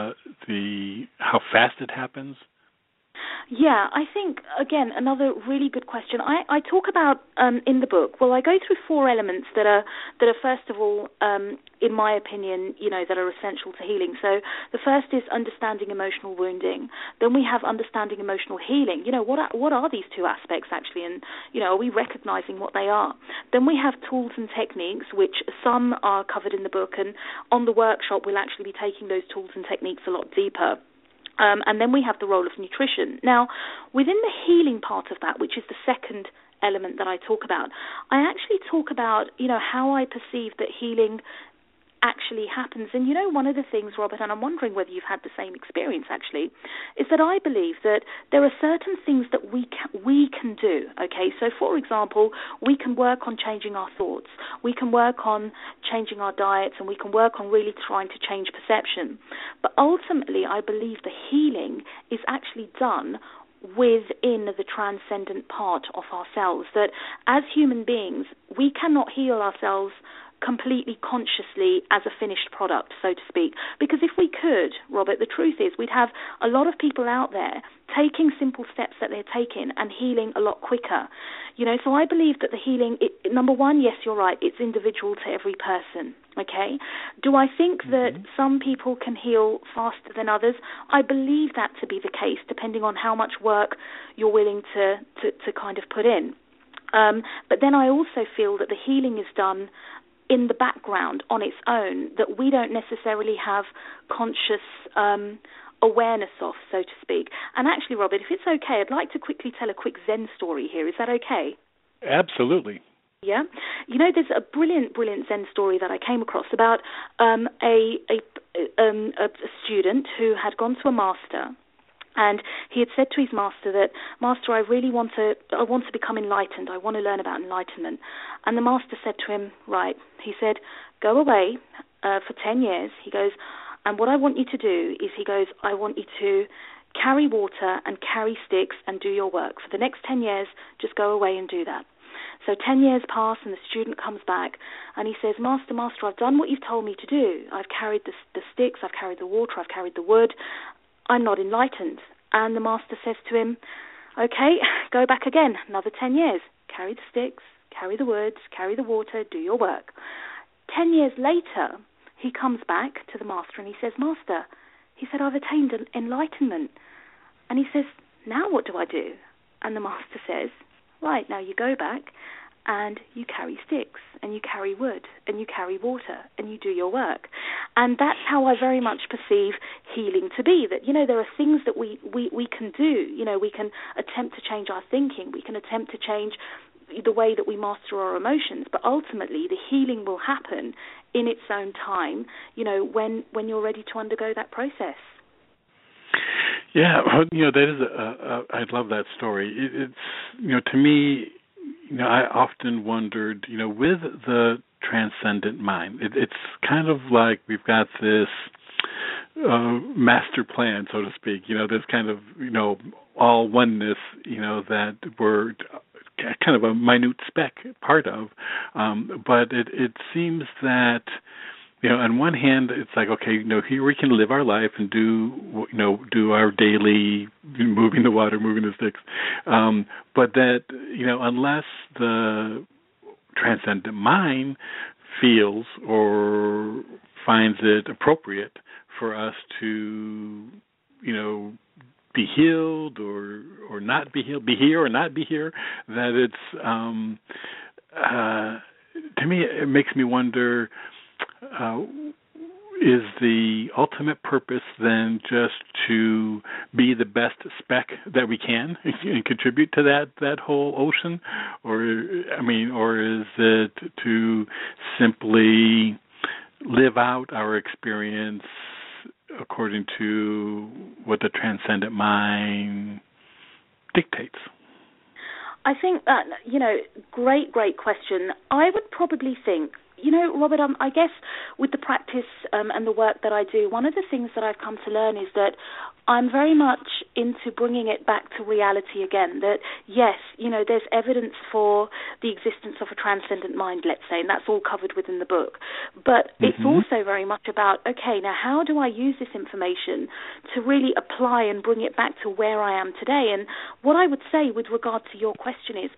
how fast it happens? Yeah, I think, again, another really good question. I talk about in the book, I go through 4 elements that are first of all, in my opinion, that are essential to healing. So the first is understanding emotional wounding. Then we have understanding emotional healing. What are these 2 aspects actually, and are we recognizing what they are? Then we have tools and techniques, which some are covered in the book, and on the workshop we'll actually be taking those tools and techniques a lot deeper. And then we have the role of nutrition. Now, within the healing part of that, which is the second element that I talk about, I actually talk about, how I perceive that healing actually happens. And one of the things, Robert, and I'm wondering whether you've had the same experience actually, is that I believe that there are certain things that we can do, okay? So, for example, we can work on changing our thoughts, we can work on changing our diets, and we can work on really trying to change perception. But ultimately, I believe the healing is actually done within the transcendent part of ourselves, that as human beings, we cannot heal ourselves completely consciously as a finished product, so to speak. Because if we could, Robert, the truth is we'd have a lot of people out there taking simple steps that they're taking and healing a lot quicker. So I believe that the healing, number one, yes, you're right, it's individual to every person, okay? Do I think that some people can heal faster than others? I believe that to be the case, depending on how much work you're willing to kind of put in. But then I also feel that the healing is done in the background on its own, that we don't necessarily have conscious awareness of, so to speak. And actually, Robert, if it's okay, I'd like to quickly tell a quick Zen story here. Is that okay? Absolutely. Yeah. There's a brilliant Zen story that I came across about a student who had gone to a master. And he had said to his master that, "Master, I want to become enlightened. I want to learn about enlightenment." And the master said to him, "Right." He said, "Go away for 10 years." He goes, "And what I want you to do is," he goes, "I want you to carry water and carry sticks and do your work. For the next 10 years, just go away and do that." So 10 years pass, and the student comes back, and he says, Master, I've done what you've told me to do. I've carried the sticks, I've carried the water, I've carried the wood. I'm not enlightened." And the master says to him, "Okay, go back again, another 10 years. Carry the sticks, carry the woods, carry the water, do your work." 10 years later, he comes back to the master and he says, "Master," he said, "I've attained enlightenment." And he says, "Now what do I do?" And the master says, "Right, now you go back and you carry sticks, and you carry wood, and you carry water, and you do your work." And that's how I very much perceive healing to be, that, there are things that we can do. We can attempt to change our thinking, we can attempt to change the way that we master our emotions, but ultimately the healing will happen in its own time, when you're ready to undergo that process. Yeah, that is I love that story. It's, to me, I often wondered, with the transcendent mind, it's kind of like we've got this master plan, so to speak. This kind of, all oneness, that we're kind of a minute speck part of. But it seems that, on one hand, it's like, okay, here we can live our life and do our daily moving the water, moving the sticks. But that, unless the transcendent mind feels or finds it appropriate for us to, be healed or not be healed, be here or not be here, that it's, to me, it makes me wonder, is the ultimate purpose then just to be the best speck that we can and contribute to that whole ocean, or is it to simply live out our experience according to what the transcendent mind dictates? I think that, great question. I would probably think, Robert, I guess with the practice and the work that I do, one of the things that I've come to learn is that I'm very much into bringing it back to reality again, that yes, there's evidence for the existence of a transcendent mind, let's say, and that's all covered within the book. But it's also very much about, okay, now how do I use this information to really apply and bring it back to where I am today? And what I would say with regard to your question is,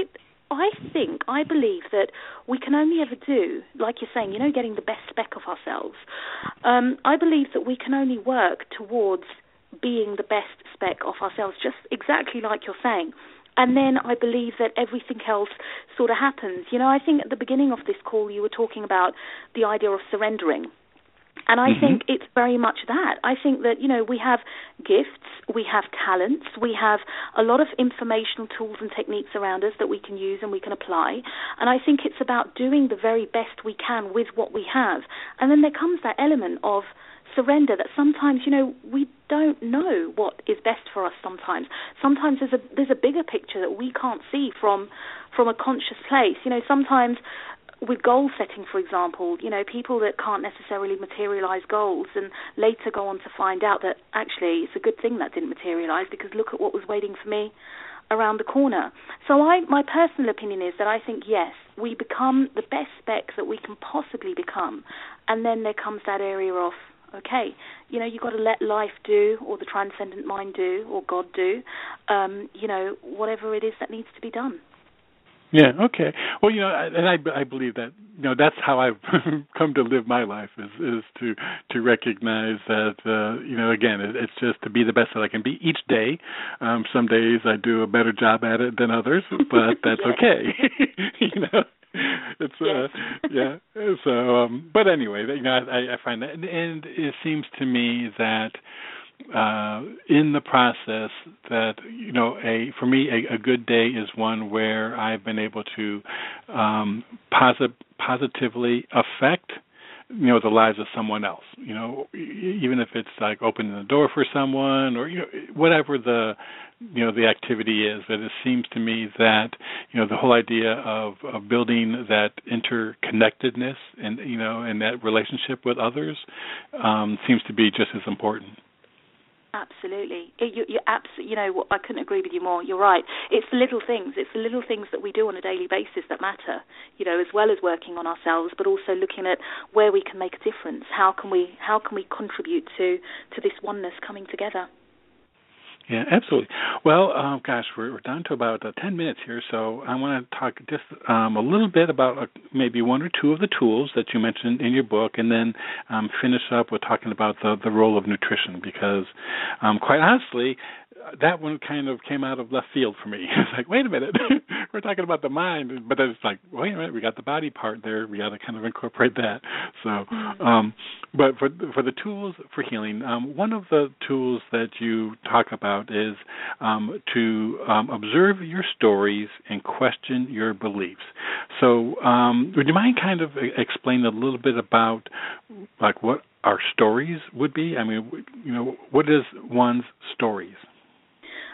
I believe that we can only ever do, like you're saying, getting the best spec of ourselves. I believe that we can only work towards being the best spec of ourselves, just exactly like you're saying. And then I believe that everything else sort of happens. I think at the beginning of this call you were talking about the idea of surrendering. And I think it's very much that. I think that, we have gifts, we have talents, we have a lot of informational tools and techniques around us that we can use and we can apply. And I think it's about doing the very best we can with what we have. And then there comes that element of surrender that sometimes, we don't know what is best for us sometimes. Sometimes there's a bigger picture that we can't see from a conscious place. Sometimes with goal setting, for example, people that can't necessarily materialize goals and later go on to find out that actually it's a good thing that didn't materialize because look at what was waiting for me around the corner. So my personal opinion is that I think, yes, we become the best spec that we can possibly become. And then there comes that area of, okay, you've got to let life do, or the transcendent mind do, or God do, whatever it is that needs to be done. Yeah, okay. Well, and I believe that, that's how I've come to live my life is to recognize that, again, it's just to be the best that I can be each day. Some days I do a better job at it than others, but that's okay. It's yeah. So, but anyway, I find that, and it seems to me that in the process that for me a good day is one where I've been able to positively affect the lives of someone else. Even if it's like opening the door for someone or whatever the the activity is. That it seems to me that the whole idea of building that interconnectedness and and that relationship with others seems to be just as important. Absolutely. You're absolutely, I couldn't agree with you more. You're right. It's the little things. It's the little things that we do on a daily basis that matter, as well as working on ourselves, but also looking at where we can make a difference. How can we contribute to this oneness coming together? Yeah, absolutely. Well, gosh, we're down to about 10 minutes here, so I want to talk just a little bit about maybe one or two of the tools that you mentioned in your book, and then finish up with talking about the role of nutrition, because quite honestly, that one kind of came out of left field for me. It's like, wait a minute, we're talking about the mind, but then it's like, wait a minute, we got the body part there. We got to kind of incorporate that. So, but for the tools for healing, one of the tools that you talk about is to observe your stories and question your beliefs. So, would you mind kind of explaining a little bit about like what our stories would be? I mean, what is one's stories?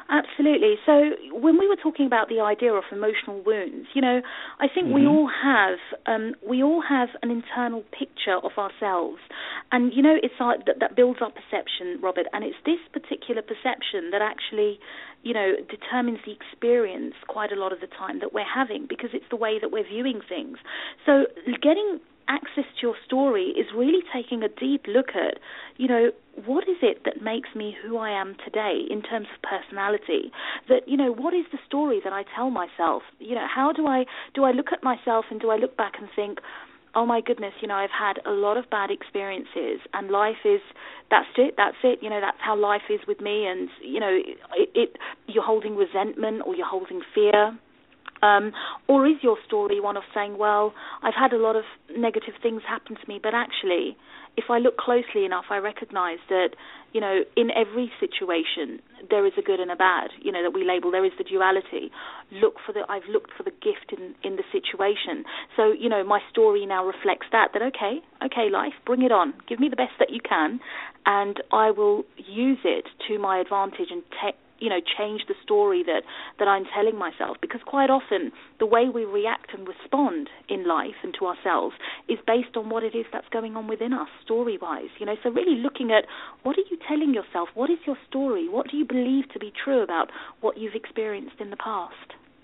Absolutely. So when we were talking about the idea of emotional wounds, I think we all have an internal picture of ourselves, and it's like that builds our perception, Robert. And it's this particular perception that actually, determines the experience quite a lot of the time that we're having, because it's the way that we're viewing things. So getting access to your story is really taking a deep look at, what is it that makes me who I am today in terms of personality? That, what is the story that I tell myself? How do I look at myself, and do I look back and think, oh my goodness, I've had a lot of bad experiences, and life is, that's it, that's how life is with me, and, you're holding resentment, or you're holding fear. Or is your story one of saying, well, I've had a lot of negative things happen to me, but actually, if I look closely enough, I recognize that, in every situation, there is a good and a bad, that we label, there is the duality. I've looked for the gift in the situation. So, my story now reflects that okay, life, bring it on. Give me the best that you can, and I will use it to my advantage and change the story that I'm telling myself. Because quite often, the way we react and respond in life and to ourselves is based on what it is that's going on within us, story-wise. So really looking at, what are you telling yourself? What is your story? What do you believe to be true about what you've experienced in the past?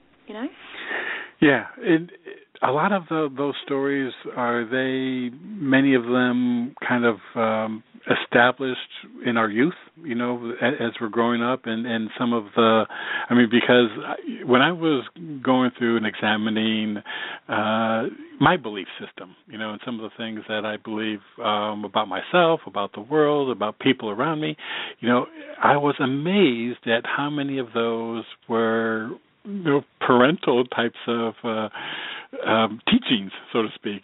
Yeah, a lot of those stories, are they, many of them kind of established in our youth, as we're growing up, and some of because when I was going through and examining my belief system, and some of the things that I believe about myself, about the world, about people around me, I was amazed at how many of those were parental types of teachings, so to speak,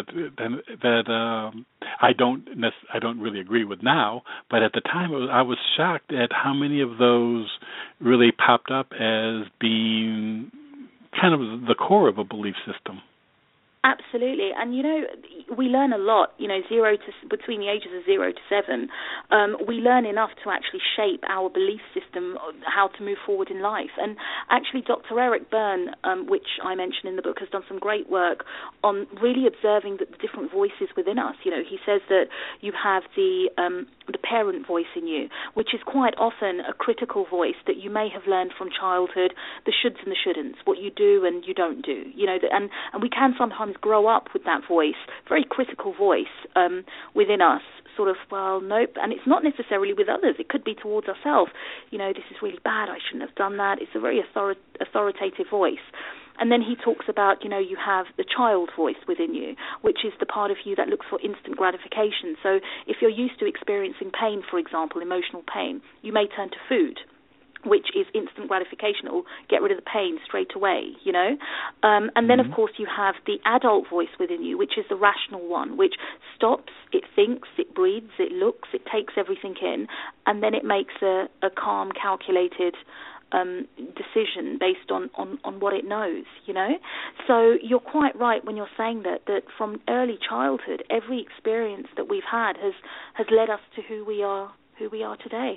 that I don't really agree with now. But at the time, I was shocked at how many of those really popped up as being kind of the core of a belief system. Absolutely, and we learn a lot. Between the ages of 0 to 7, we learn enough to actually shape our belief system, how to move forward in life. And actually, Dr. Eric Berne, which I mentioned in the book, has done some great work on really observing the different voices within us. He says that you have the parent voice in you, which is quite often a critical voice that you may have learned from childhood, the shoulds and the shouldn'ts, what you do and you don't do. And we can sometimes grow up with that voice, very critical voice within us, sort of, well, nope. And it's not necessarily with others. It could be towards ourselves. This is really bad. I shouldn't have done that. It's a very authoritative voice. And then he talks about, you have the child voice within you, which is the part of you that looks for instant gratification. So if you're used to experiencing pain, for example, emotional pain, you may turn to food, which is instant gratification. It will get rid of the pain straight away, And then, of course, you have the adult voice within you, which is the rational one, which stops, it thinks, it breathes, it looks, it takes everything in, and then it makes a calm, calculated decision based on what it knows, So you're quite right when you're saying that from early childhood, every experience that we've had has led us to who we are today.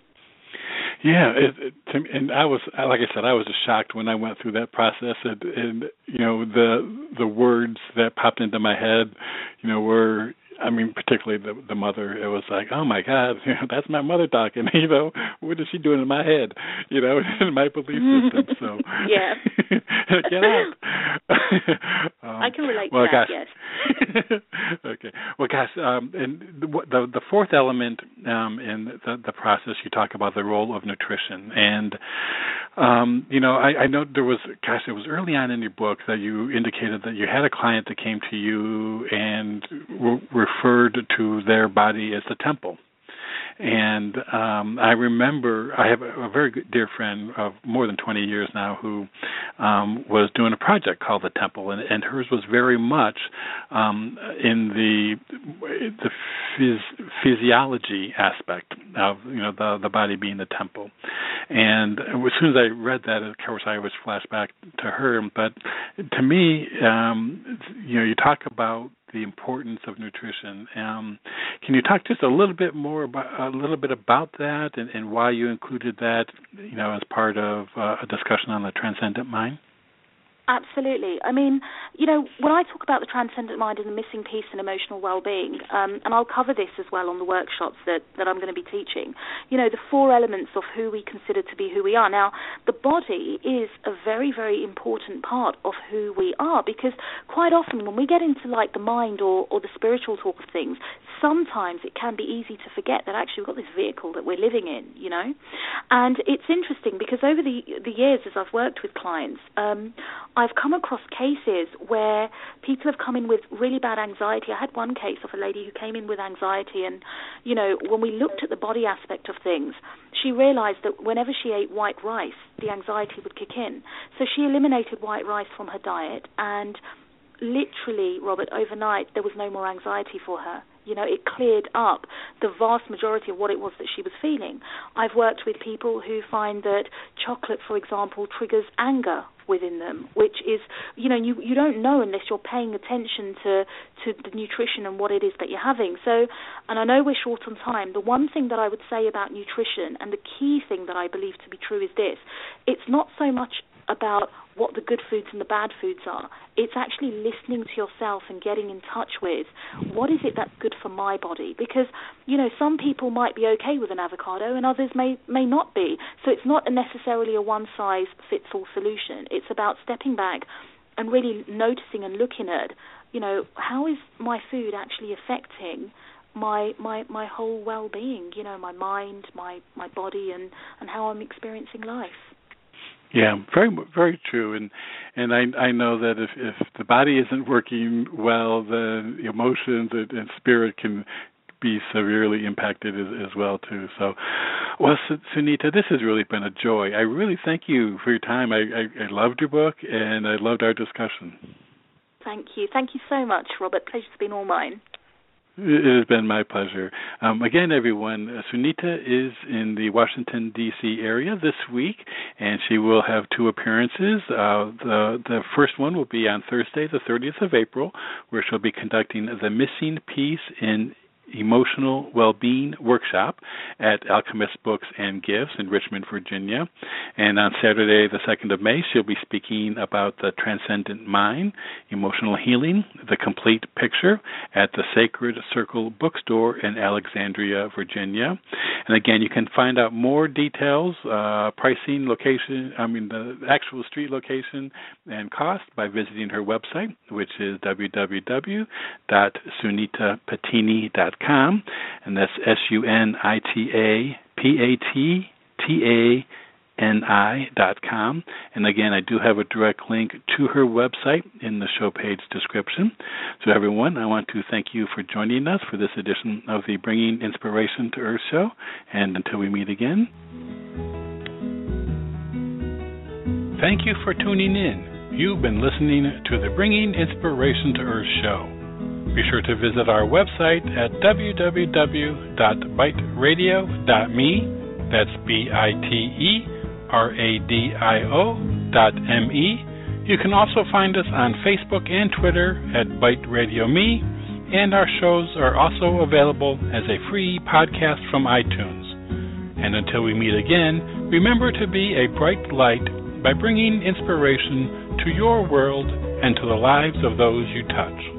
Yeah, and I was, like I said, I was just shocked when I went through that process, and the words that popped into my head, were, particularly the mother. It was like, oh my God, that's my mother talking. What is she doing in my head? In my belief system. So yeah, get out. I can relate to that. Gosh. Yes. Okay. Well, gosh, and the fourth element in the process, you talk about the role of nutrition, and I know there was, it was early on in your book that you indicated that you had a client that came to you and referred to their body as the temple. And I remember I have a very good dear friend of more than 20 years now who was doing a project called The Temple, and hers was very much in the physiology aspect of the body being the temple. And as soon as I read that, of course, I always flash back to her. But to me, you talk about the importance of nutrition. Can you talk just a little bit about that and why you included that, as part of a discussion on the transcendent mind? Absolutely. I mean, when I talk about the transcendent mind and the missing piece in emotional well-being, and I'll cover this as well on the workshops that I'm going to be teaching, the 4 elements of who we consider to be who we are. Now, the body is a very, very important part of who we are, because quite often when we get into like the mind or the spiritual talk of things, sometimes it can be easy to forget that actually we've got this vehicle that we're living in, And it's interesting because over the years as I've worked with clients, I've come across cases where people have come in with really bad anxiety. I had one case of a lady who came in with anxiety, and, when we looked at the body aspect of things, she realized that whenever she ate white rice, the anxiety would kick in. So she eliminated white rice from her diet, and literally, Robert, overnight, there was no more anxiety for her. It cleared up the vast majority of what it was that she was feeling. I've worked with people who find that chocolate, for example, triggers anger within them, which is, you don't know unless you're paying attention to the nutrition and what it is that you're having. So, and I know we're short on time, the one thing that I would say about nutrition, and the key thing that I believe to be true, is this: it's not so much about what the good foods and the bad foods are. It's actually listening to yourself and getting in touch with what is it that's good for my body. Because, some people might be okay with an avocado and others may not be. So it's not necessarily a one-size-fits-all solution. It's about stepping back and really noticing and looking at, how is my food actually affecting my whole well-being, my mind, my body, and how I'm experiencing life. Yeah, very, very true, and I know that if the body isn't working well, then emotions and spirit can be severely impacted as well too. So, well, Sunita, this has really been a joy. I really thank you for your time. I loved your book, and I loved our discussion. Thank you so much, Robert. Pleasure's been all mine. It has been my pleasure. Again, everyone, Sunita is in the Washington, D.C. area this week, and she will have 2 appearances. The first one will be on Thursday, the 30th of April, where she'll be conducting the Missing Piece in Emotional Well-Being Workshop at Alchemist Books and Gifts in Richmond, Virginia. And on Saturday, the 2nd of May, she'll be speaking about the Transcendent Mind, Emotional Healing, the Complete Picture at the Sacred Circle Bookstore in Alexandria, Virginia. And again, you can find out more details, pricing, location, the actual street location and cost by visiting her website, which is www.sunitapatini.com. And that's SUNITAPATANI.com. And again, I do have a direct link to her website in the show page description. So everyone, I want to thank you for joining us for this edition of the Bringing Inspiration to Earth show. And until we meet again, thank you for tuning in. You've been listening to the Bringing Inspiration to Earth show. Be sure to visit our website at www.biteradio.me. That's BITERADIO.me. You can also find us on Facebook and Twitter at Bite Radio Me, and our shows are also available as a free podcast from iTunes. And until we meet again, remember to be a bright light by bringing inspiration to your world and to the lives of those you touch.